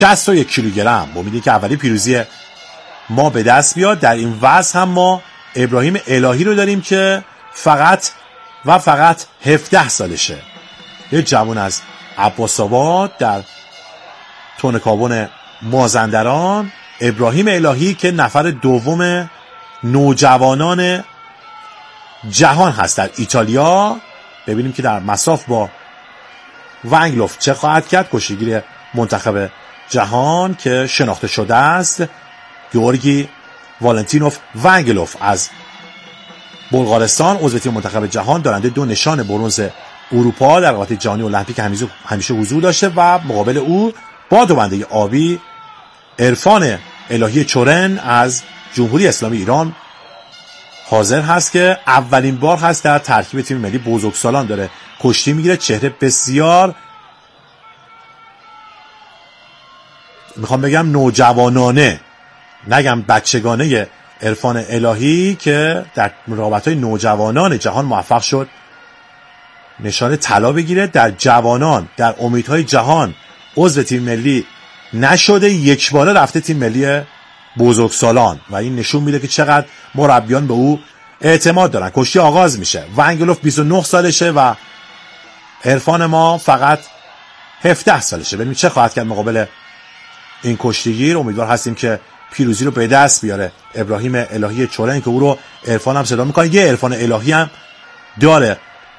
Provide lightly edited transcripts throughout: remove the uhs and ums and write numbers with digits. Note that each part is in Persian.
61 کیلوگرم با امیدی که اولی پیروزی ما به دست بیاد. در این وضع هم ما ابراهیم الهی رو داریم که فقط 17 سالشه. یه جوان از عباس‌آباد در تونکابون مازندران، ابراهیم الهی که نفر دوم نوجوانان جهان هست در ایتالیا. ببینیم که در مساف با ونگلوف چه خواهد کرد. کشتیگیر منتخب جهان که شناخته شده است، گیورگی والنتینوف ونگلوف از بلغارستان، عضو تیم منتخب جهان، دارنده 2 نشان برنز اروپا در رقابت جهانی المپیک همیشه حضور داشته و مقابل او با دونده آبی عرفان الهی چورن از جمهوری اسلامی ایران حاضر هست که اولین بار هست در ترکیب تیم ملی بزرگسالان داره کشتی میگیره. چهره بسیار میخوام بگم نوجوانانه، نگم بچگانه عرفان الهی که در رقابت‌های نوجوانان جهان موفق شد نشان طلا بگیره. در جوانان در امیدهای جهان عضو تیم ملی نشده، یک باره رفته تیم ملی بزرگسالان و این نشون میده که چقدر مربیان به او اعتماد دارن. کشتی آغاز میشه. ونگلوف 29 سالشه و عرفان ما فقط 17 سالشه. ببینیم چه خواهد کرد مقابل این کشتیگیر. امیدوار هستیم که پیروزی رو به دست بیاره ابراهیم الهی چورن که او رو عرفان هم صدا میکنه. یه عرفان الهی هم داره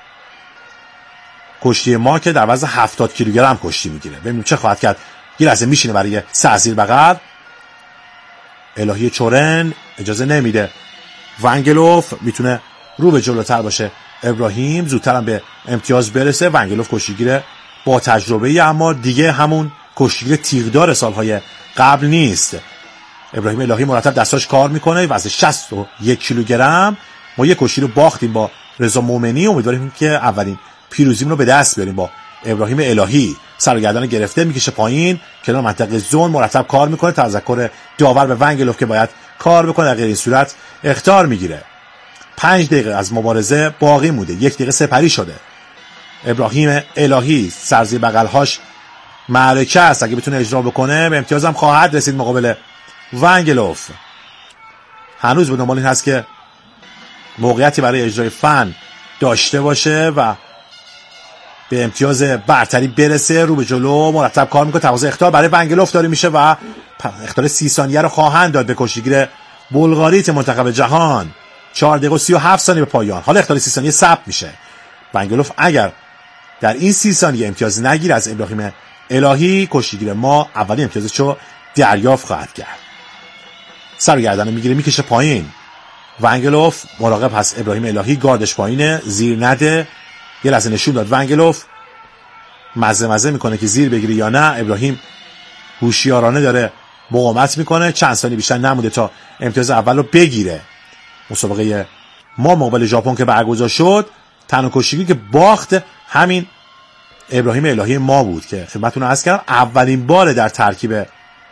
کشتی ما که در وزن 70 کیلوگرم کشتی میگیره. ببینیم چه خواهد کرد. یه لحظه میشینه برای سر زیر بغل. الهی چورن اجازه نمیده. ونگلوف میتونه رو به جلوتر باشه. ابراهیم زودتر هم به امتیاز برسه. ونگلوف کشتیگیر با تجربه اما دیگه همون کشتیگیر تیغدار سالهای قبل نیست. ابراهیم الهی مرتب دستاش کار میکنه. وزن 61 کیلوگرم. ما یه کشتی رو باختیم با رضا مومنی. امیدواریم که اولین پیروزیمون رو به دست بیاریم با ابراهیم الهی. سر و گردن گرفته میکشه پایین کنار منطقه زون، مرتب کار میکنه. تذکر داور به ونگلوف که باید کار بکنه، در غیر این صورت اخطار میگیره. 5 دقیقه از مبارزه باقی مونده. 1 دقیقه سپری شده. ابراهیم الهی سرزیر بغلهاش معرکه است. اگه بتونه اجرا بکنه به امتیاز هم خواهد رسید مقابل ونگلوف. هنوز به دنبال این هست که موقعیتی برای اجرای فن داشته باشه و به امتیاز برتری برسه. رو به جلو مرتب کار میکنه. تقاضای اخطار برای ونگلوف داره میشه و اخطار 30 ثانیه رو خواهند داد به کشتیگیر بلغاری تیم منتخب جهان. 4 دقیقه و 37 ثانیه به پایان. حالا اخطار 30 ثانیه ثبت میشه. ونگلوف اگر در این 30 ثانیه امتیاز نگیره از ابراهیم الهی، کشتیگیر ما اولین امتیازش رو دریافت خواهد کرد. سر و گردن میگیره میکشه پایین. ونگلوف مراقب هست ابراهیم الهی گاردش پایینه، زیر نده. یه لحظه نشون داد ونگلوف مزه میکنه که زیر بگیره یا نه. ابراهیم هوشیارانه داره مقاومت میکنه. چند ثانیه بیشتر نمونده تا امتیاز اول رو بگیره. مسابقه ما مقابل ژاپن که برگزار شد، تنها کشتیگیری که باخت همین ابراهیم الهی ما بود که خدمتتون عرض کردم اولین بار در ترکیب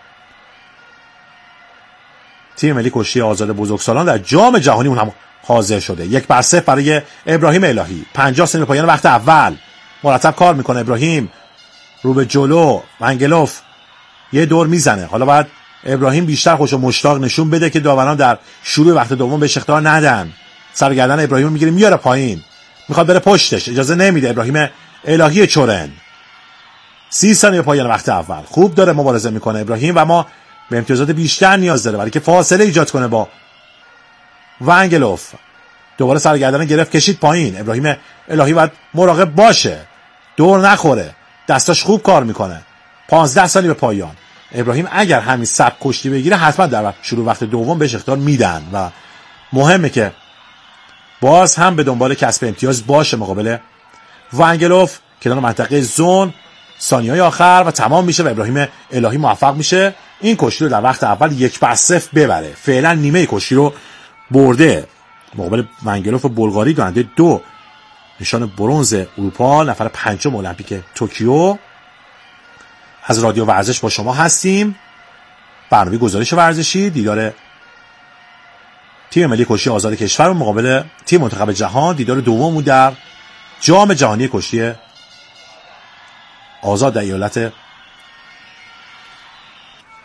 تیم ملی کشتی آزاد بزرگسالان در جام جهانی اون هم حاضر شده. 1-0 برای ابراهیم الهی. 50 ثانیه پایان وقت اول. مرتب کار میکنه ابراهیم. رو به جلو. ونگلوف یه دور میزنه. حالا باید ابراهیم بیشتر خوشو مشتاق نشون بده که داوران در شروع وقت دوم بهش اخطار ندن. سر گردن ابراهیم میگیره میاره پایین. میخواد بره پشتش. اجازه نمیده ابراهیم الهی چورن. 30 ثانیه پایان وقت اول. خوب داره مبارزه میکنه ابراهیم و ما به امتیازات بیشتر نیاز داره برای که فاصله ایجاد کنه با ونگلوف. دوباره سرگردن گرفت کشید پایین. ابراهیم الهی باید مراقب باشه دور نخوره. دستاش خوب کار میکنه. 15 ثانیه به پایان. ابراهیم اگر همین سبک کشتی بگیره حتما در شروع وقت دوم بهش اخطار میدن و مهمه که باز هم به دنبال کسب امتیاز باشه مقابل ونگلوف. کنار منطقه زون ثانیه‌های آخر و تمام میشه و ابراهیم الهی موفق میشه این کشتی رو در وقت اول 1-0 ببره. فعلا نیمه کشتی رو برده مقابل ونگلوف بلغاری، دونده 2 نشان برنز اروپا، نفر 5 المپیک توکیو. از رادیو ورزش با شما هستیم. برنامه گزارش ورزشی دیدار تیم ملی کشتی آزاد کشور مقابل تیم منتخب جهان. دیدار دوم در جام جهانی کشتی آزاد در ایالت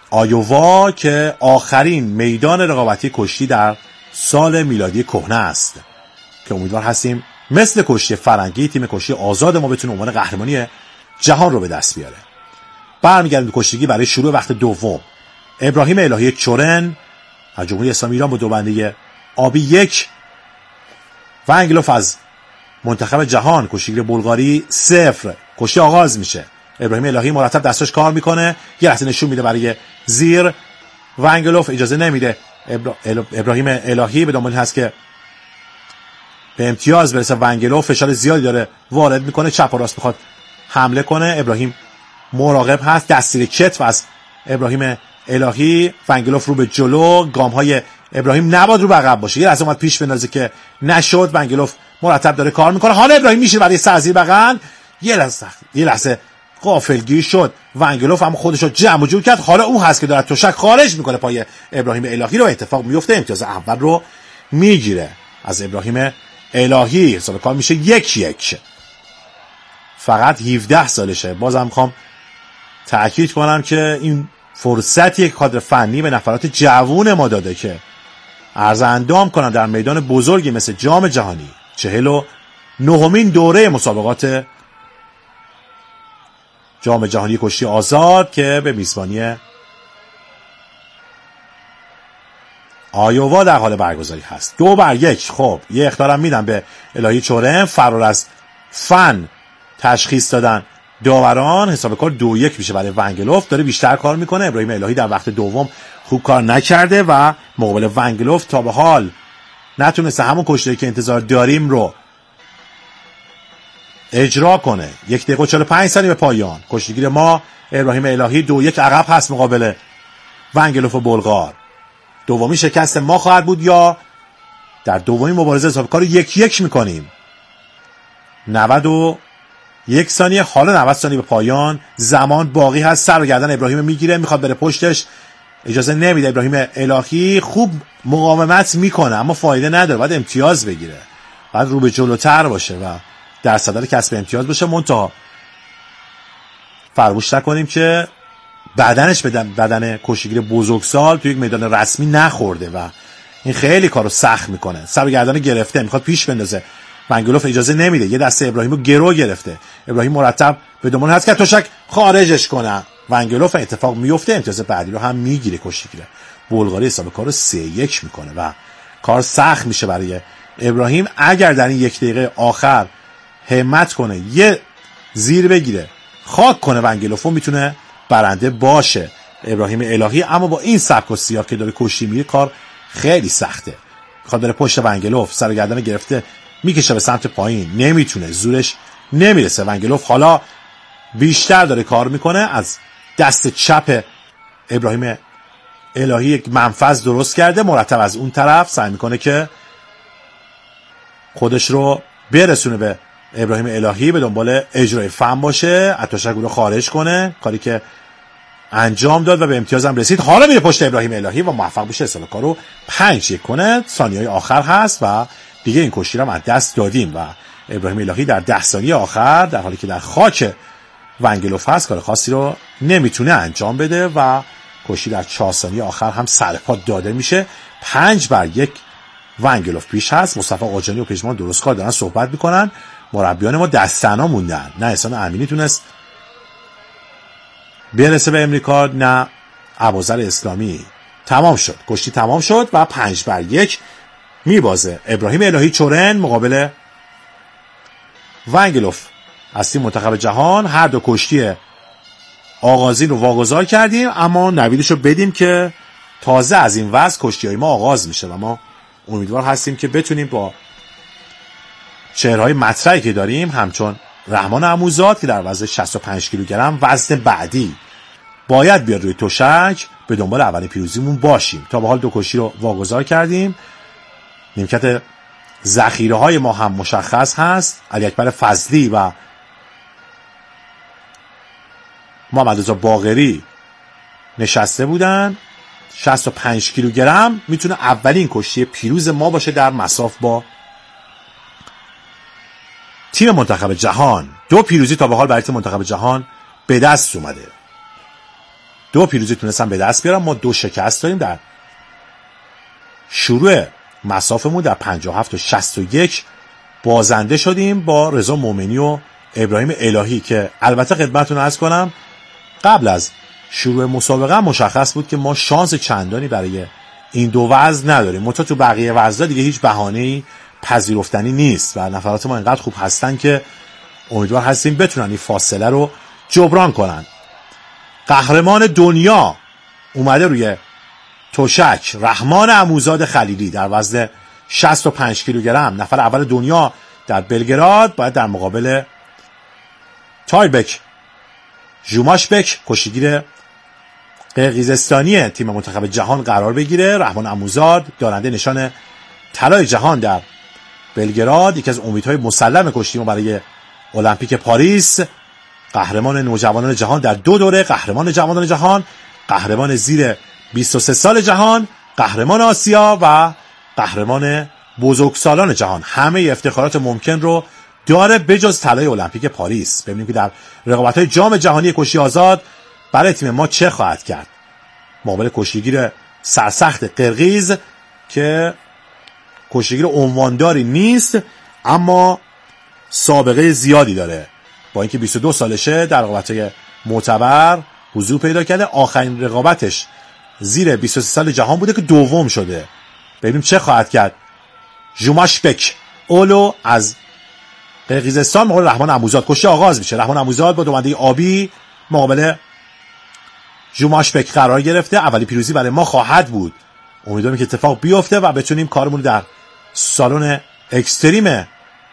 آیووا که آخرین میدان رقابتی کشتی در سال میلادی کهنه است که امیدوار هستیم مثل کشتی فرنگی تیم کشتی آزاد ما بتونه عنوان قهرمانی جهان رو به دست بیاره. برمیگردیم به کشتیگیری برای شروع وقت دوم. ابراهیم الهی چورن از جمهوری اسلامی ایران با دوبنده آبی 1. ونگلوف از منتخب جهان کشتیگیر بلغاری 0. کشتی آغاز میشه. ابراهیم الهی مرتب دستاش کار میکنه، یه لحظه نشون میده برای زیر. ونگلوف اجازه نمیده. ابراهیم الهی به دنبال هست که به امتیاز برسه. ونگلوف فشار زیادی داره وارد میکنه، چپ و راست میخواد حمله کنه. ابراهیم مراقب هست، دستگیر کتف از ابراهیم الهی. ونگلوف رو به جلو، گامهای ابراهیم نباد رو به عقب باشه، یه لحظه اومد پیش بندازه که نشد. ونگلوف مرتب داره کار میکنه. حالا ابراهیم میشه برای سرزیر بغل، یه لحظه غافلگیر شد ونگلوف، اما خودش رو جمع و جور کرد. حالا اون هست که داره تشک خارج میکنه پای ابراهیم الهی رو. اتفاق میفته، امتیاز اول رو میگیره از ابراهیم الهی. حساب کار میشه 1-1. فقط 17 سالشه. بازم میخوام تأکید کنم که این فرصت یک کادر فنی به نفرات جوون ما داده که عرض اندام کنن در میدان بزرگی مثل جام جهانی. 49مین دوره مسابقات جام جهانی کشتی آزاد که به میزبانی آیووا در حال برگزاری هست. 2-1. خب یه اخطارم میدم به الهی چورن. فرار از فن تشخیص دادن داوران. حساب کار 2-1 میشه برای ونگلوف. داره بیشتر کار میکنه. ابراهیم الهی در وقت دوم خوب کار نکرده و مقابل ونگلوف تا به حال نتونسته همون کشتی که انتظار داریم رو اجرا کنه. 1 دقیقه و 45 ثانیه به پایان. کشتیگیر ما ابراهیم الهی 2-1 عقب هست مقابل ونگلوف بلغار. دومی شکست ما خواهد بود یا در دومی مبارزه حساب کار رو 1-1 میکنیم. 91 ثانیه. حالا 90 ثانیه به پایان. زمان باقی هست. سر و گردن ابراهیم میگیره، میخواد بره پشتش، اجازه نمیده. ابراهیم الهی خوب مقاومت میکنه اما فایده نداره. باید امتیاز بگیره، باید رو به جلوتر باشه و در صدر کسب امتیاز باشه. منتها فراموش نکنیم که بدنش به بدن کشتیگیر بزرگسال توی یک میدان رسمی نخورده و این خیلی کارو سخت میکنه. سر و گردن گرفته، میخواد پیش بندازه. ونگلوف اجازه نمیده، یه دسته ابراهیمو گرو گرفته. ابراهیم مرتب به دنبال هست که تشک خارجش کنه. ونگلوف اتفاق میفته، امتیاز بعدی رو هم میگیره. کشتیگیر بلغاری حساب کارو 3-1 میکنه و کار سخت میشه برای ابراهیم. اگر در این 1 دقیقه آخر همت کنه، یه زیر بگیره، خاک کنه ونگلوفو، میتونه برنده باشه ابراهیم الهی. اما با این سبک و سیاق که داره کشتی میره کار خیلی سخته. میخواد داره پشت ونگلوف، سر و گردن گرفته، میکشه به سمت پایین، نمیتونه، زورش نمیرسه. ونگلوف حالا بیشتر داره کار میکنه. از دست چپ ابراهیم الهی یک منفذ درست کرده، مرتب از اون طرف سعی میکنه که خودش رو برسونه به ابراهیم الهی، به دنبال اجرای فن باشه، اتوشک رو خارج کنه، کاری که انجام داد و به امتیاز هم رسید. حالا میره پشت ابراهیم الهی و موفق بشه اصلا کارو 5-1 کنه. ثانیه‌های آخر هست و دیگه این کشتی رو از دست دادیم و ابراهیم الهی در 10 ثانیه آخر، در حالی که در خاک ونگلوف هست، کار خاصی رو نمیتونه انجام بده و کشتی در 4 ثانیه آخر هم سرپا داده میشه. 5-1 ونگلوف پیش هست. مصطفی قاجانی و پژمان درست کار دارن صحبت میکنن. مربیان ما دستنا موندن. نه احسان امینی تونست برسه به امریکا، نه ابوذر اسلامی. تمام شد، کشتی تمام شد و 5-1 میبازه ابراهیم الهی چورن مقابل ونگلوف از تیم منتخب جهان. هر دو کشتی آغازین رو واگذار کردیم، اما نویدش رو بدیم که تازه از این وضع کشتی‌های ما آغاز میشه و ما امیدوار هستیم که بتونیم با چهرهای مطرحی که داریم، همچون رحمان عموزاد که در وزن 65 کیلوگرم وزن بعدی باید بیاد روی تشک، به دنبال اولین پیروزیمون باشیم. تا به حال 2 کشتی رو واگذار کردیم. نیمکت ذخیره های ما هم مشخص هست. علی اکبر فضلی و محمد رضا باقری نشسته بودن. 65 کیلوگرم میتونه اولین کشتی پیروز ما باشه در مصاف با تیم منتخب جهان. 2 پیروزی تا به حال برای تیم منتخب جهان به دست اومده. 2 پیروزی تونستن به دست بیارن. ما 2 شکست داریم در شروع مسافمون در 57 و 61 بازنده شدیم با رضا مومنی و ابراهیم الهی که البته خدمتتون عرض کنم قبل از شروع مسابقه مشخص بود که ما شانس چندانی برای این دو وزن نداریم. منتها تو بقیه وزن‌ها دیگه هیچ بهانه‌ای پذیرفتنی نیست و نفرات ما اینقدر خوب هستن که امیدوار هستیم بتونن این فاصله رو جبران کنن. قهرمان دنیا اومده روی تشک، رحمان عموزاد خلیلی در وزن 65 کیلوگرم، نفر اول دنیا در بلگراد، باید در مقابل تایبک ژوماشبک کشتیگیر قرقیزستانی تیم منتخب جهان قرار بگیره. رحمان عموزاد دارنده نشان طلای جهان در بلگراد، یکی از امیدهای مسلم کشتی ما برای المپیک پاریس، قهرمان نوجوانان جهان در 2 دوره، قهرمان جوانان جهان، قهرمان زیر 23 سال جهان، قهرمان آسیا و قهرمان بزرگسالان جهان. همه افتخارات ممکن رو داره بجز طلای المپیک پاریس. ببینیم که در رقابت‌های جام جهانی کشتی آزاد برای تیم ما چه خواهد کرد. مقابل کشتیگیر سرسخت قرقیز که کشتیگیر عنوانداری نیست اما سابقه زیادی داره، با اینکه 22 سالشه در رقابت‌های معتبر حضور پیدا کرده. آخرین رقابتش زیر 23 سال جهان بوده که دوم شده. ببینیم چه خواهد کرد. ژوماشبک اولو از قرقیزستان مقابل رحمان عموزاد. کشتی آغاز میشه. رحمان عموزاد با دومنده آبی مقابل ژوماشبک قرار گرفته. اولی پیروزی برای ما خواهد بود. امیدوارم که اتفاق بیفته و بتونیم کارمون در سالن اکستریم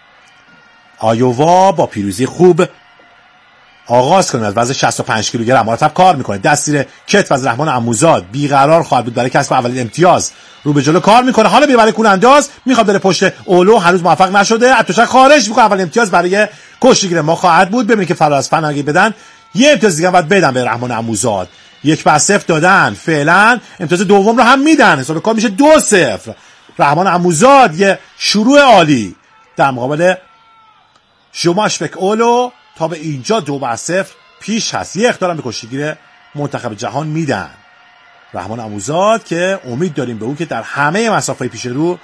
آیووا با پیروزی خوب آغاز کنیم. از وزن 65 کیلوگرم مرتب کار میکنه. دست زیر کتف از رحمان عموزاد بیقرار خواهد بود برای کسب اولین امتیاز. رو به جلو کار میکنه. حالا میره برای کولانداز، میخواد بره پشت اولو، هنوز موفق نشده. اتوشک خارج میکنه. اولین امتیاز برای کشتیگیر ما خواهد بود. ببینید که فراز فن اگه بدن یه امتیاز دیگه باید بدن به رحمان عموزاد. 1-0 دادن. فعلا امتیاز دوم رو هم میدن. حساب کار میشه 2-0. رحمان عموزاد یه شروع عالی در مقابل ژوماشبک اولو. تا به اینجا 2-0 پیش هست. یه اخطار هم به کشتیگیر منتخب جهان میدن. رحمان عموزاد که امید داریم به اون که در همه مسافه پیش رو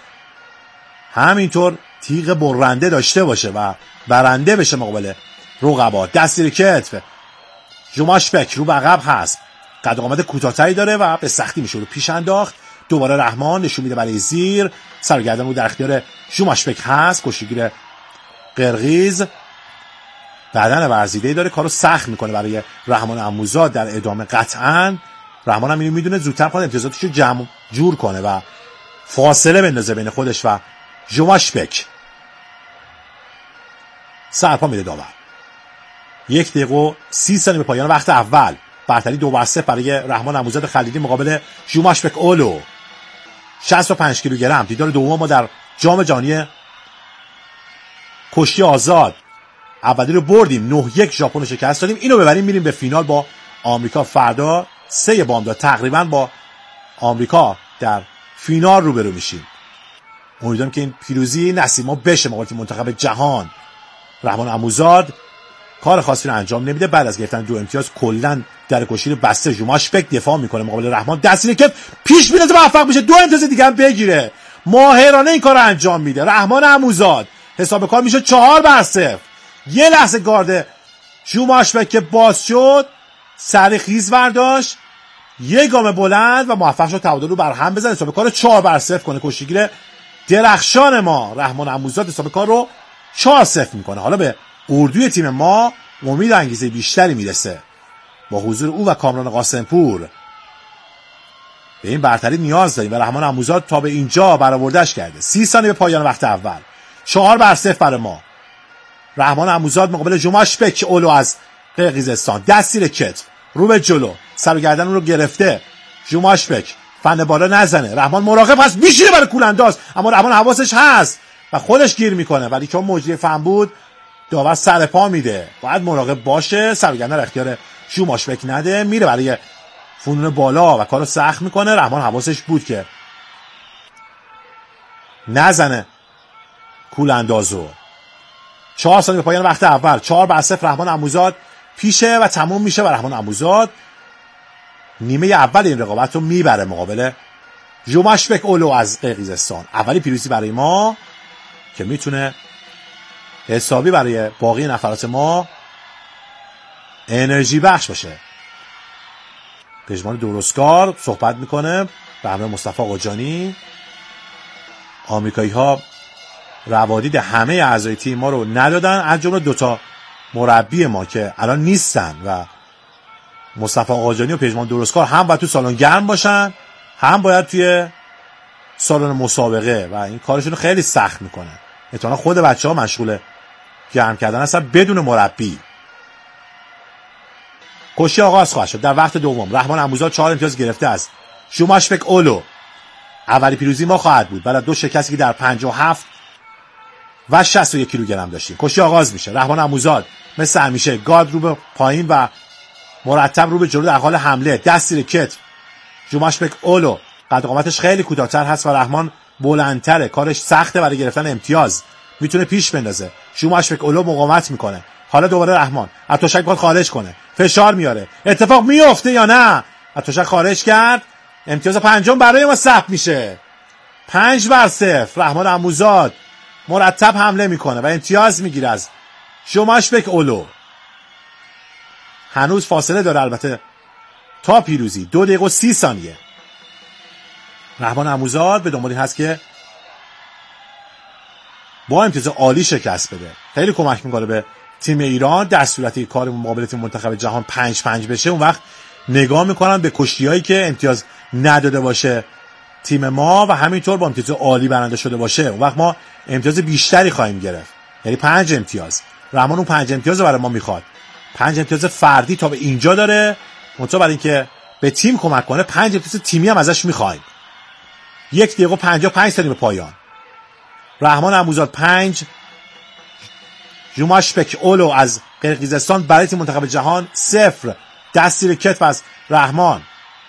همینطور تیغ برنده داشته باشه و برنده بشه مقابل رقبا. دست زیر کتف ژوماشبک رو به عقب هست. قد قامت کوتاه‌تری داره و به سختی میشه رو پیش انداخت. دوباره رحمان نشون میده برای زیر. سر و گردن رو در اختیار ژوماشبک هست. کشتیگیر قرقیز بدن ورزیده‌ای داره، کارو سخت میکنه برای رحمان عموزاد در ادامه. قطعاً رحمان هم اینو میدونه، زودتر خود امتیازاتش رو جمع جور کنه و فاصله بندازه بین خودش و ژوماشبک. سرپا میده داور. 1 دقیقه و 30 ثانیه به پایان وقت اول. برتری 2-0 برای رحمان عموزاد خلیلی مقابل ژوماشبک اولو. 65 کیلوگرم. دیدار دوم ما در جام جهانی کشتی آزاد. اولی رو بردیم، 9-1 ژاپن رو شکست دادیم. اینو ببریم میریم به فینال با آمریکا. فردا 3 بامداد تقریبا با آمریکا در فینال روبرو میشیم. امیدوارم که این پیروزی نصیب ما بشه مقابل منتخب جهان. رحمان عموزاد کار خاصی رو انجام نمیده. بعد از گرفتن 2 امتیاز کلا در کشتی بسته. ژوماشبک دفاع میکنه مقابل رحمان. دست زیر کتف پیش میره موفق میشه 2 امتیاز دیگه هم بگیره. ماهرانه این کارو انجام میده رحمان عموزاد. حساب کار میشه 4-0. یه لحظه گارد ژوماشبک که باز شد، سر خیز برداشت، یه گام بلند و موفق شد تعادل رو بر هم بزنه. حساب کار 4-0 کنه. کشتیگیر درخشان ما رحمان عموزاد حساب کار رو 4-0 میکنه. حالا به اردوی تیم ما امید و انگیزه بیشتری میرسه. با حضور او و کامران قاسمپور به این برتری نیاز داریم و رحمان عموزاد تا به اینجا برآورده‌اش کرده. 30 ثانیه به پایان وقت اول. 4-0 برای ما. رحمان عموزاد مقابل ژوماشبک اولو از قرقیزستان. دست زیر کتف، رو به جلو، سر و گردن رو گرفته. ژوماشبک فن بالا نزنه. رحمان مراقب هست، میشینه برای کولانداز، اما رحمان حواسش هست و خودش گیر میکنه، ولی چون مجری فن بود داور سر پا میده. باید مراقب باشه، سر و گردن رو اختیار ژوماشبک نده. میره برای فنون بالا و کارو سخت میکنه. رحمان حواسش بود که نزنه کولاندازو. 4 ثانیه به پایان وقت اول. 4-0 رحمان عموزاد پیشه و تموم میشه و رحمان عموزاد نیمه اول این رقابت رو میبره مقابل ژوماشبک اولو از قرقیزستان. اولی پیروزی برای ما که میتونه حسابی برای باقی نفرات ما انرژی بخش باشه. پژمان درستکار صحبت میکنه به همراه مصطفی آقاجانی. آمریکایی ها روادید همه اعضای تیم ما رو ندادن، از جمله 2 مربی ما که الان نیستن و مصطفی آقاجانی و پژمان درستکار هم باید تو سالن گرم باشن، هم باید توی سالن مسابقه و این کارشون رو خیلی سخت میکنه. احتمالاً خود بچه‌ها مشغول گرم کردن هستن بدون مربی. کشی آغاز خواهد شد. در وقت دوم رحمان اموزاد 4 امتیاز گرفته است. ژوماشبک اولو اولی پیروزی ما خواهد بود بعد از 2 شکستی که در 57 و 61 کیلوگرم داشتیم. کشی آغاز میشه. رحمان اموزاد مثل همیشه گارد رو به پایین و مرتب رو به جلو در حال حمله، دست زیر کتف. ژوماشبک اولو قد قامتش خیلی کوتاه‌تر هست و رحمان بلندتره، کارش سخته برای گرفتن امتیاز، میتونه پیش بندازه. ژوماشبک اولو مقاومت میکنه. حالا دوباره رحمان از تشک میخواد خارج کنه، فشار میاره، اتفاق میفته یا نه؟ از تشک خارج کرد، امتیاز 5 برای ما ثبت میشه. 5-0. رحمان اموزاد مرتب حمله میکنه و امتیاز میگیره از ژوماشبک اولو. هنوز فاصله داره البته تا پیروزی، 2 دقیقه و 30 ثانیه. رحمان اموزاد به دنبال این هست که با امتیاز عالی شکست بده. خیلی کمک میکنه به تیم ایران در صورتی کار مقابل تیم منتخب جهان 5-5 بشه. اون وقت نگاه میکنن به کشتیایی که امتیاز نداده باشه تیم ما و همینطور با امتیاز عالی برنده شده باشه، اون وقت ما امتیاز بیشتری خواهیم گرفت، یعنی 5 امتیاز. رحمان اون 5 امتیاز رو برای ما میخواد. 5 امتیاز فردی تا به اینجا داره، منتها برای اینکه به تیم کمک کنه 5 امتیاز تیمی هم ازش میخوایم. 1 دقیقه و 55 ثانیه به پایان. رحمان اموزاد 5، ژوماشبک اولو از قرقیزستان برای تیم منتخب جهان 0. دست زیر کتف از رحمان.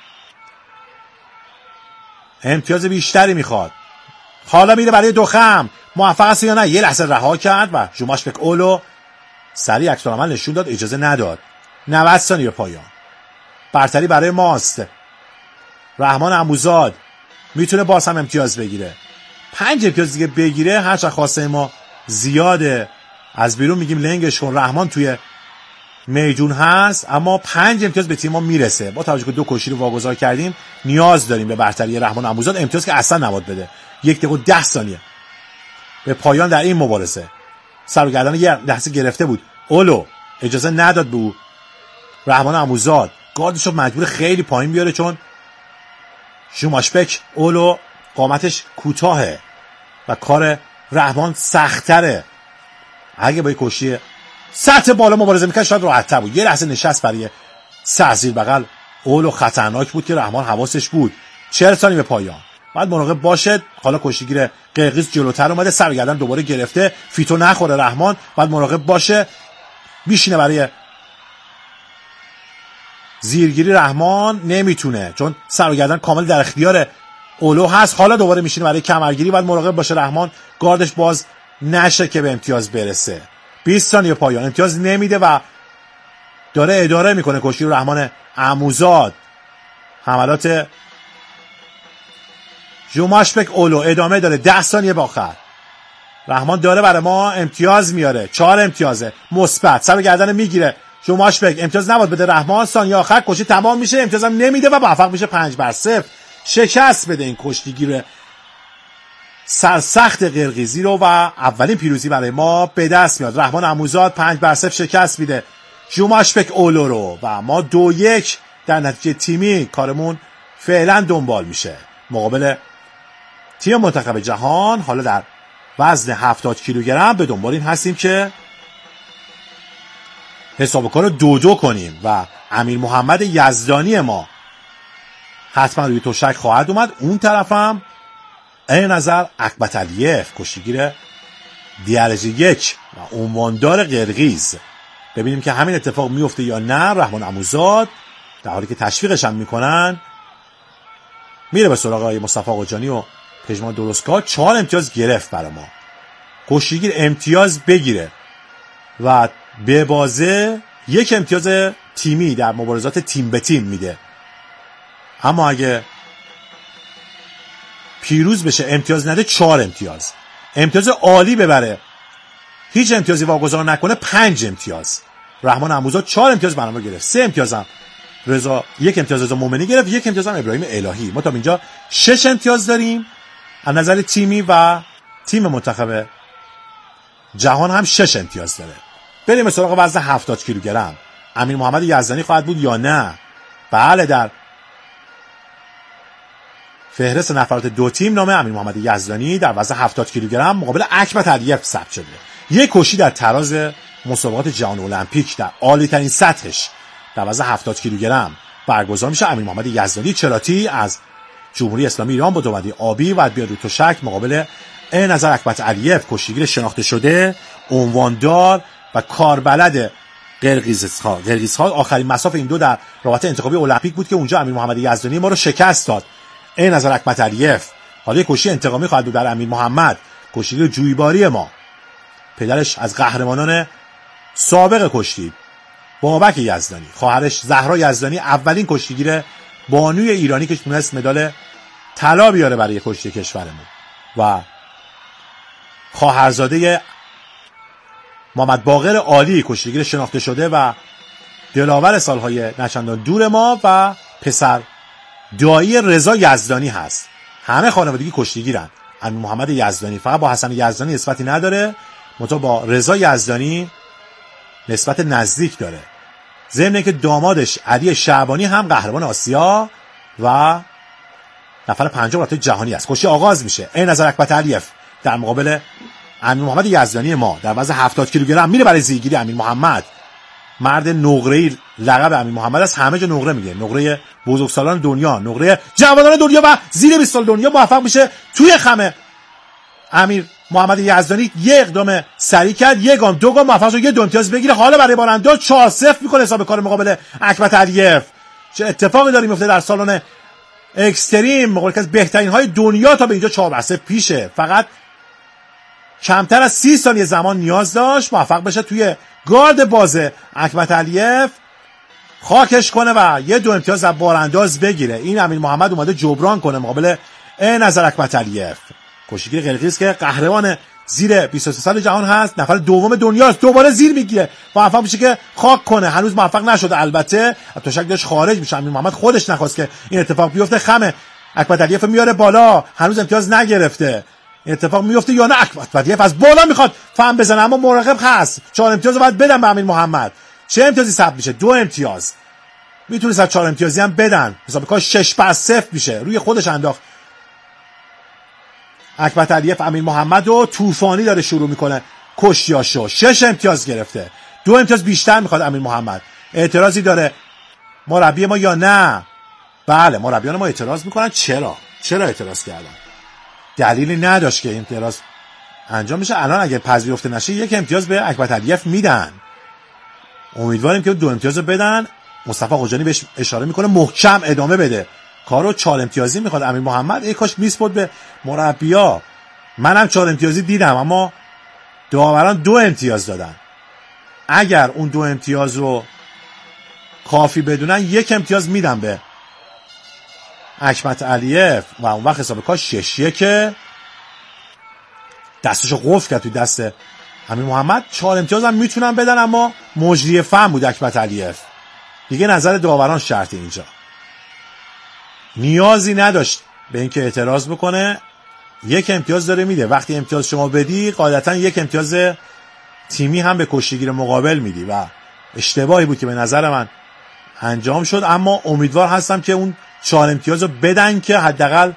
امتیاز بیشتری میخواد. حالا میره برای 2 خم. موفق است یا نه؟ یه لحظه رها کرد و ژوماشبک اولو سریع عکس‌العمل نشون داد، اجازه نداد. 90 ثانیه به پایان. برتری برای ماست. رحمان اموزاد میتونه باز هم امتیاز بگیره. 5 امتیاز دیگه بگیره هر چقدر خواسته ما زیاده. از بیرون میگیم لنگش کن. رحمان توی میدون هست اما 5 امتیاز به تیم ما میرسه. با توجه که 2 کشتی رو واگذار کردیم نیاز داریم به برتری رحمان اموزاد. امتیاز که اصلا نباید بده. 1 دقیقه و 10 ثانیه به پایان در این مبارزه. سر و گردن یه لحظه گرفته بود اولو، اجازه نداد به او. رحمان اموزاد گاردش رو مجبور خیلی پایین بیاره چون ژوماشبک اولو قامتش کوتاهه و کار رحمان سخت‌تره. اگه با کشتی سطح بالا مبارزه می‌کرد شاید راحت‌تر بود. یه لحظه نشست برای سر زیر بغل اولو خطرناک بود که رحمان حواسش بود. 40 ثانیه به پایان. بعد مراقب باشه. حالا کشتیگیر قرقیز جلوتر اومده، سر و گردن دوباره گرفته، فیتو نخوره رحمان. بعد مراقب باشه، میشینه برای زیرگیری. رحمان نمیتونه چون سر و گردن کامل در اختیار اولو هست. حالا دوباره میشینه برای کمرگیری. بعد مراقب باشه رحمان گاردش باز نشه که به امتیاز برسه. 20 ثانیه پایان. امتیاز نمیده و داره اداره میکنه کشتی رو رحمان اموزاد. حملات ژوماشبک اولو ادامه داره. 10 ثانیه به آخر. رحمان داره برای ما امتیاز میاره. 4 امتیازه مثبت. سر و گردن میگیره ژوماشبک. امتیاز نباید بده رحمان. ثانیه آخر کشتی تمام میشه، امتیازم نمیده و موفق میشه 5-0 شکست بده این کشتیگیر سرسخت قرقیزی رو و اولین پیروزی برای ما به دست میاد. رحمان اموزاد 5-0 شکست میده ژوماشبک اولو رو و ما 2-1 در نتیجه تیمی کارمون فعلا دنبال میشه مقابل تیم منتخب جهان. حالا در وزن 70 کیلوگرم به دنبال این هستیم که حساب کار رو 2-2 کنیم و امیر محمد یزدانی ما حتما روی تشک خواهد اومد. اون طرف هم این نظر اکبت علیف کشتیگیر درجه 1 و عنواندار قرقیز. ببینیم که همین اتفاق میفته یا نه. رحمان اموزاد در حالی که تشویقش هم میکنن میره به سراغ آقای مصطفی آقاجانی و پژمان درستکار. 4 امتیاز گرفت برای ما. کشتیگیر امتیاز بگیره و به بازه 1 امتیاز تیمی در مبارزات تیم به تیم میده. اما اگه پیروز بشه امتیاز نده 4 امتیاز، امتیاز عالی ببره هیچ امتیازی واگذار نکنه 5 امتیاز. رحمان اموزاد 4 امتیاز برنامه گرفت، 3 امتیاز هم رضا، 1 امتیاز رضا مومنی گرفت، 1 امتیاز هم ابراهیم الهی. ما تا اینجا 6 امتیاز داریم از نظر تیمی و تیم منتخب جهان هم 6 امتیاز داره. بریم به سراغ وزن 70 کیلوگرم. امیر محمد یزدانی خواهد بود یا نه؟ بله، در فهرست نفرات 2 تیم نام امیر محمد یزدانی در وزن 70 کیلوگرم مقابل اکبر علیف ثبت شده. یک کشتی در تراز مسابقات جهان المپیک در عالی ترین سطحش در وزن 70 کیلوگرم برگزار میشه. امیر محمد یزدانی چراتی از جمهوری اسلامی ایران با دومدی آبی و بیاد رو تشک مقابل نظر اکبر علیف، کشتیگیر شناخته شده، عنواندار و کاربلد قرقیزها. آخرین مساف این دو در رابطه انتخابی المپیک بود که اونجا امیر محمد یزدانی ما رو شکست داد. نظر اکبر علیف حالا یک کشتی انتقامی خواهد بود در امیر محمد، کشتیگیر جویباری ما، پدرش از قهرمانان سابق کشتی بابک یزدانی، خواهرش زهرا یزدانی اولین کشتیگیر بانوی ایرانی که تونست مدال طلا بیاره برای کشتی کشورمون، و خواهرزاده محمد باقر عالی، کشتیگیر شناخته شده و دلاور سالهای نچندان دور ما، و پسر دایی رضا یزدانی هست. همه خانوادگی کشتیگیرن. امیر محمد یزدانی فقط با حسن یزدانی نسبتی نداره، منتها با رضا یزدانی نسبت نزدیک داره. ضمن اینکه دامادش علی شعبانی هم قهرمان آسیا و نفر 5 رابطه جهانی است. کشتی آغاز میشه. نظر اکبر علیف در مقابل امیر محمد یزدانی ما در وزن 70 کیلوگرم میره برای زیگیری. امیر محمد مرد نقره‌ای، لقب امیر محمد است، همه جا نقره میگه، نقره بزرگسالان دنیا، نقره جوانان دنیا و زیر 20 سال دنیا. موفق میشه توی خمه. امیر محمد یزدانی یه اقدام سریع کرد، یه گام دو گام موفق شد 2 امتیاز بگیره. حالا برای بارانداز 4-0 میکنه حساب کار مقابل اکبر علیف. چه اتفاقی داره میفته در سالن اکستریم؟ مقابل از بهترین های دنیا تا به اینجا 4-0 پیشه. فقط کمتر از 30 ثانیه زمان نیاز داشت موفق بشه توی گارد بازه اکبر علیف خاکش کنه و 2 امتیاز از بارانداز بگیره. این امیر محمد اومده جبران کنه مقابل نظر اکبر علیف، کشتیگیر قرقیز که قهرمان زیر 23 سال جهان هست، نفر دوم دنیاست، دوباره زیر میگیره، موفق میشه که خاک کنه. هنوز موفق نشده، البته تشک داشت خارج میشه. امیر محمد خودش نخواست که این اتفاق بیفته. خمه اکبر علیف میاره بالا، هنوز امتیاز نگرفته. این اتفاق میفته یا نه؟ اکبر علیف از بالا میخواد فهم بزنه، اما مراقب هست. 4 امتیاز باید بدن به امیر محمد. چه امتیازی ثبت میشه؟ 2 امتیاز. میتونه از 4 امتیازی هم بدن. حساب کار 6-0 میشه. روی خودش انداخت اکبر علیف. امیر محمد رو طوفانی داره شروع میکنه کشتیاشو. 6 امتیاز گرفته، 2 امتیاز بیشتر میخواد امیر محمد. اعتراضی داره مربی ما یا نه؟ بله، مربیان ما اعتراض میکنن. چرا اعتراض کردن؟ دلیلی نداشت که این اعتراض انجام میشه. الان اگه پذیرفته نشه 1 امتیاز به اکبر علیف میدن. امیدواریم که 2 امتیاز بدن. مصطفی قجانی بهش اشاره میکنه محکم ادامه بده کارو. 4 امتیازی میخواد امیر محمد. ای کاش میسپرد به مربیا. منم 4 امتیازی دیدم، اما داوران 2 امتیاز دادن. اگر اون 2 امتیاز رو کافی بدونن 1 امتیاز میدم به اکبر علیف و اون وقت حساب کار 6-1 دستشو قفل کرد توی دست امیر محمد. 4 امتیاز هم میتونن بدن، اما مجری فهم بود اکبر علیف. دیگه نظر داوران شرطی اینجا. نیازی نداشت به اینکه اعتراض بکنه. 1 امتیاز داره میده. وقتی امتیاز شما بدی قاعدتا 1 امتیاز تیمی هم به کشتیگیر مقابل میدی و اشتباهی بود که به نظر من انجام شد. اما امیدوار هستم که اون 4 امتیاز رو بدن که حداقل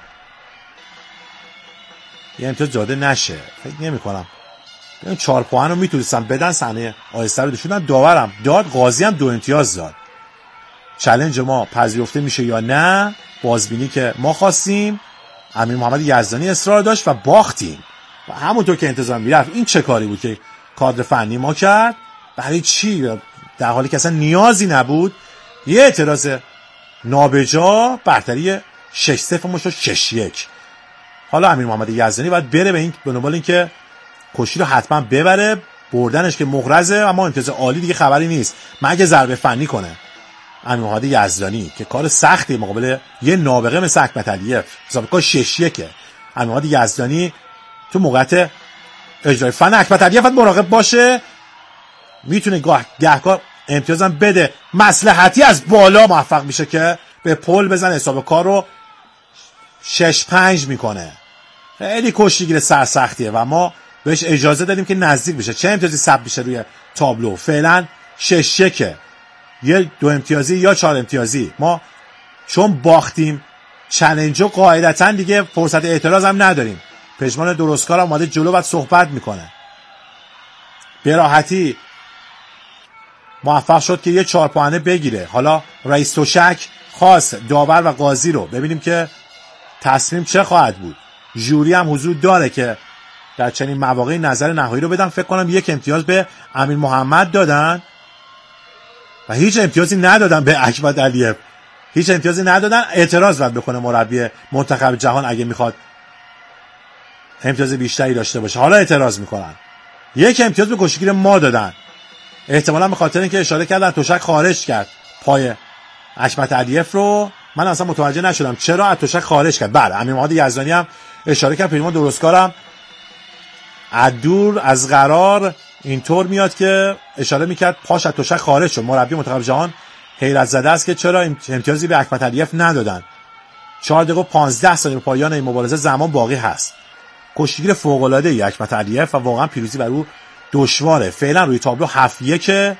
1 امتیاز جاده نشه. فکر نمی کنم این 4 پوان رو میتونستم بدن. صحنه آهسته رو داشتن، داورم داد، قاضی هم 2 امتیاز داد. چالش ما پذیرفته میشه یا نه؟ بازبینی که ما خواستیم. امیر محمد یزدانی اصرار داشت و باختیم و همونطور که انتظار میرفت. این چه کاری بود که کادر فنی ما کرد؟ برای چی؟ در حالی که اصلا نیازی نبود. یه اعتراض نابجا، برتری 6-0 ما شد 6-1. حالا امیر محمد یزدانی باید بره به دنبال این که کشتی رو حتما ببره. بردنش که مغرضه، اما امتیاز عالی دیگه خبری نیست مگه ضربه فنی کنه. امیر محمد یزدانی که کار سختی مقابل یه نابغه مثل حکمت علیف، مسابقه 6-1 امیر محمد یزدانی تو موقعیت اجرای فن حکمت علیف مراقب باشه، میتونه گهگاه امتیازم بده، مصلحتی از بالا موفق میشه که به پل بزنه، حساب کار رو 6-5 میکنه. خیلی کشتیگیر سرسختیه و ما بهش اجازه دادیم که نزدیک بشه. چه امتیازی ثبت بشه روی تابلو؟ فعلا 6-1، یه 2 امتیازی یا 4 امتیازی. ما چون باختیم چالنجو قاعدتا دیگه فرصت اعتراض هم نداریم. پژمان درستکار هم اومده جلو، بعد صحبت میکنه. به راحتی موفق شد که یه 4 پوانه بگیره. حالا رئیس تشک خاص داور و قاضی رو ببینیم که تصمیم چه خواهد بود. ژوری هم حضور داره که در چنین مواقعی نظر نهایی رو بدن. فکر کنم 1 امتیاز به امیر محمد دادن و هیچ امتیازی ندادن به حکمت علیف. هیچ امتیازی ندادن. اعتراض باید بکنه مربی منتخب جهان اگه میخواد امتیاز بیشتری داشته باشه. حالا اعتراض میکنن. 1 امتیاز به کشتیگیر ما دادن، احتمالاً به خاطر اینکه اشاره کردن تشک خارج کرد پای حکمت علیف رو. من اصلا متوجه نشدم چرا از تشک خارج کرد. بله، امیر محمد یزدانی هم اشاره کرد. پیمان درستکارم از دور از قرار اینطور میاد که اشاره میکرد پاش از تشک خارج شد. مربی منتخب جهان حیرت زده است که چرا امتیازی به حکمت علیف ندادن. 4 دقیقه و 15 ثانیه به پایان این مبارزه زمان باقی هست. کشتیگیر فوق العاده ای حکمت علیف و واقعا پیروزی بر او دشواره. فعلا روی تابلو 7-1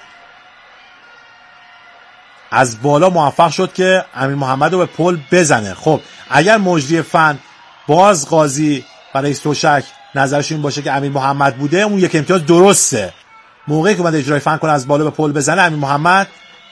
از بالا موفق شد که امیر محمد رو به پل بزنه. خب اگر مجری فن باز قاضی و رئیس تشک نظرش این باشه که امیر محمد بوده، اون 1 امتیاز درسته. موقعی که اومد اجرای فن کنه از بالا به پل بزنه، امیر محمد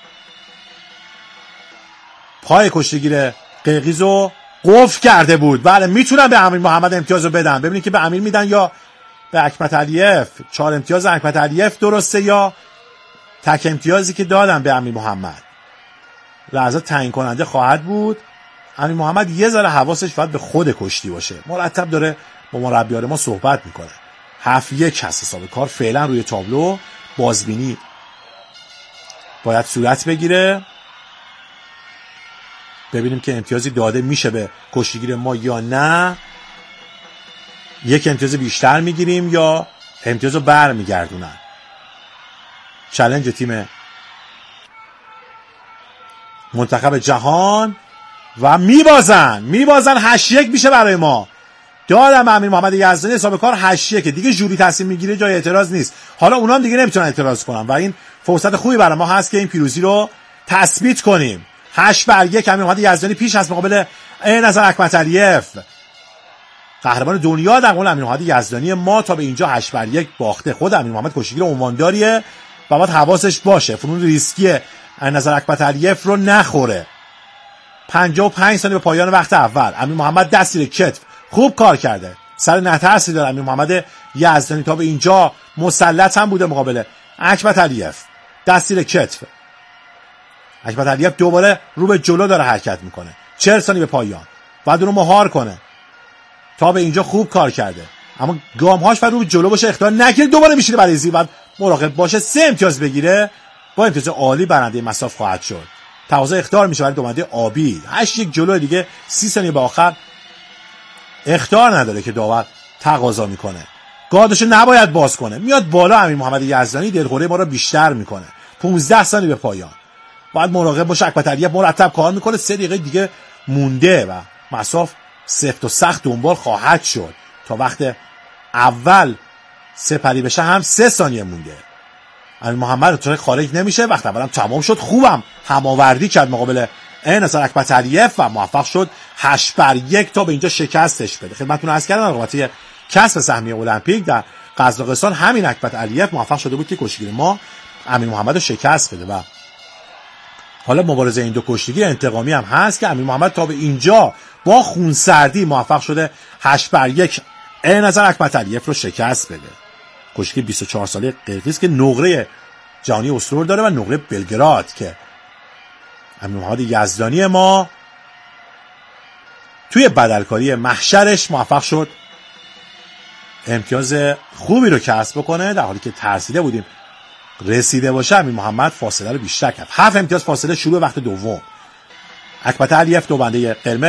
پای کشتیگیر قرقیزو قفل کرده بود. بله، میتونن به امیر محمد امتیاز رو بدن. ببینید که به امیر میدن یا به حکمت علیف. 4 امتیاز حکمت علیف درسته یا تک امتیازی که دادن به امیر محمد. لحظات تعیین کننده خواهد بود. امیر محمد یه ذره حواسش باید به خود کشتی باشه. مرتب داره با مربیان ما صحبت میکنه. 7-1 هست حساب کار فعلا روی تابلو. بازبینی باید صورت بگیره، ببینیم که امتیازی داده میشه به کشتیگیر ما یا نه. 1 امتیاز بیشتر میگیریم یا امتیاز رو بر میگردونن. چالش تیم منتخب جهان و میبازن 8-1 میشه برای ما. دادم امیر محمد یزدانی حساب کار 8-1 دیگه. ژوری تصمیم میگیره، جای اعتراض نیست. حالا اونا هم دیگه نمیتونن اعتراض کنن و این فرصت خوبی برای ما هست که این پیروزی رو تثبیت کنیم. 8-1 امیر محمد یزدانی پیش از مقابل نظر حکمت علیف، قهرمان دنیا در قبال امیر محمد یزدانی ما. تا به اینجا 8-1 باخته. خود امیر محمد کشتیگیر عنوانداریه و باید حواسش باشه فنون ریسکی نظر حکمت علیف رو نخوره. 55 ثانیه به پایان وقت اول. امیر محمد دست زیر کتف خوب کار کرده. سر نترسی داره امیر محمد یزدانی. تا به اینجا مسلط هم بوده مقابل حکمت علیف. دست زیر کتف. حکمت علیف دوباره رو به جلو داره حرکت میکنه. 40 ثانیه به پایان. بعد اون رو مهار کنه. تا به اینجا خوب کار کرده، اما گامهاش باید رو به جلو باشه، اختیار نگیره. دوباره میشینه برای زیر، بعد مراقب باشه 3 امتیاز بگیره. با امتیاز عالی برنده مساف خواهد شد. تقاضا اخطار میشه برای دومنده آبی. 8-1 جلو دیگه. 30 ثانیه به آخر اخطار نداره که داور تقاضا میکنه. گاردش نباید باز کنه. میاد بالا. امیر محمد یزدانی دلخوره ما رو بیشتر میکنه. 15 ثانیه به پایان. باید مراقب باشه. حکمت علیف مرتب کار میکنه. 3 دقیقه دیگه مونده و مساف سفت و سخت دنبال خواهد شد. تا وقت اول سپری بشه هم 3 ثانیه مونده. امیر محمد تو خارج نمیشه. وقت اولم تمام شد. خوبم هماوردی کرد مقابل نظر حکمت علیف و موفق شد 8-1 تا به اینجا شکستش بده. خدمتتون عرض کردم رقابتی کسب سهمیه المپیک در قزاقستان همین حکمت علیف موفق شده بود که کشتیگیر ما امیر محمد رو شکست بده. و حالا مبارزه این دو کشتیگیر انتقامی هم هست که امیر محمد تا به اینجا با خونسردی موفق شده 8-1 نظر حکمت علیف رو شکست بده. کشتیگیر 24 ساله قرقیز که نقره جهانی اسطور داره و نقره بلگراد که امیر محمد یزدانی ما توی بدلکاری محشرش موفق شد امتیاز خوبی رو کسب بکنه، در حالی که ترسیده بودیم رسیده باشه امین محمد فاصله رو بیشتر کرد. 7 امتیاز فاصله شروع وقت دوم. اکبر علیف دو بنده قرمز